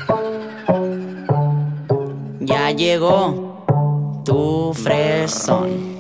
Ya llegó tu fresón.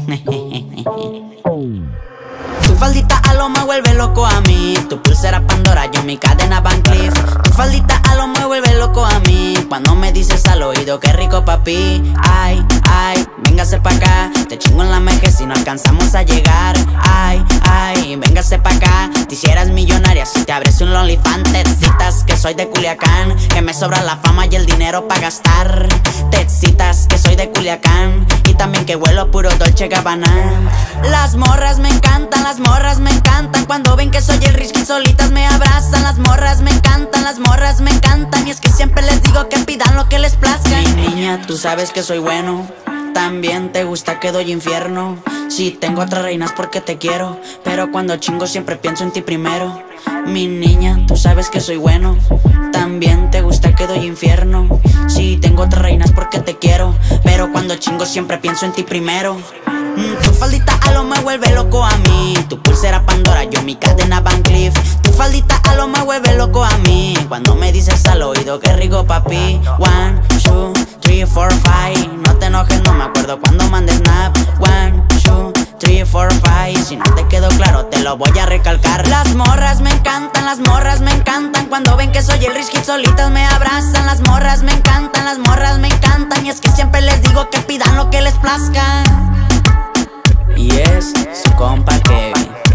Tu faldita Alo me vuelve loco a mí. Tu pulsera Pandora, yo mi cadena Van Cleef. Tu faldita Alo me vuelve loco a mí. Cuando me dices al oído, qué rico papi. Ay, ay, véngase pa' acá. Te chingo en la meje si no alcanzamos a llegar. Ay, ay, véngase pa' acá. Te hicieras millonaria si te abres un OnlyFans. Te excitas que soy de Culiacán, que me sobra la fama y el dinero pa' gastar. Te excitas que soy de Culiacán y también que huelo puro Dolce Gabbana. Las morras me encantan, las morras me encantan. Cuando ven que soy el Risky solitas me abrazan. Las morras me encantan, las morras me encantan. Y es que siempre les digo que pidan lo que les plazca. Mi niña, tú sabes que soy bueno. También te gusta que doy infierno. Si tengo otras reinas porque te quiero, pero cuando chingo siempre pienso en ti primero. Mi niña, tú sabes que soy bueno. También te gusta que doy infierno. Si tengo otras reinas porque te quiero, pero cuando chingo siempre pienso en ti primero. Tu faldita Alo me vuelve loco a mí. Tu pulsera Pandora, yo mi cadena Van Cleef. Tu faldita Alo me vuelve loco a mí. Cuando me dices al oído, qué rico papi. 1, 2, 3, 4, 5. No te enojes, no me acuerdo cuando mandé snap. 1, 2, 3, 4, 5. Si no te quedó claro, te lo voy a recalcar. Las morras me encantan, las morras me encantan. Cuando ven que soy el Risky solitas me abrazan. Las morras me encantan, las morras me encantan. Y es que siempre les digo que pidan lo que les plazca. Y es su compa Kevin.